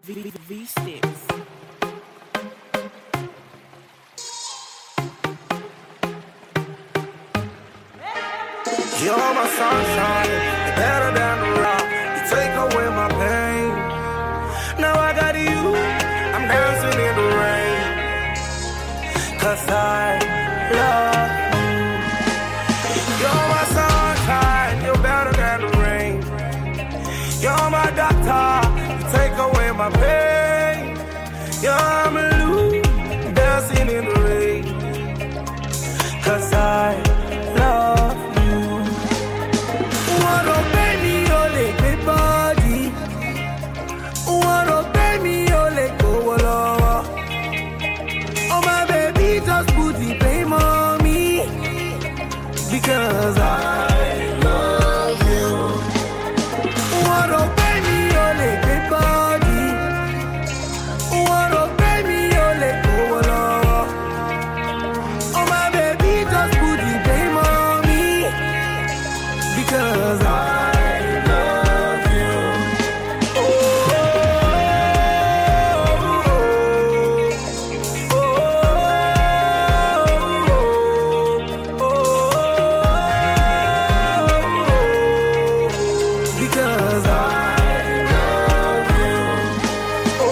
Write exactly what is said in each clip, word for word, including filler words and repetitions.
V-Sticks. You're my sunshine, you're better than the rock. You take away my pain. Now I got you, I'm dancing in the rain. Cause I love you. You're my sunshine, you're better than the rain. You're my doctor, you take away my pain. You're my Lou, dancing in the rain. Cause I love you. Wanna pay me your leg, body. Wanna pay me your leg, go along. Oh my baby, just put the blame on me. Because I love you. Wanna pay me your leg, body. Wanna pay me your leg, go along. Oh my baby, just put the blame on me. Because I love you. Oh, oh, oh, oh, because I love you. Oh,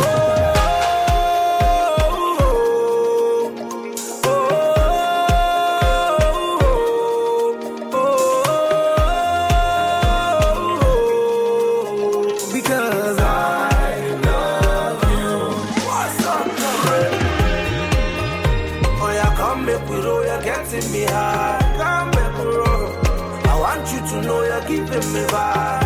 because I love you. What's up, girl? Oh, yeah, come make we roll, you're getting me high. Come make we roll. I want you to know you're giving me vibe.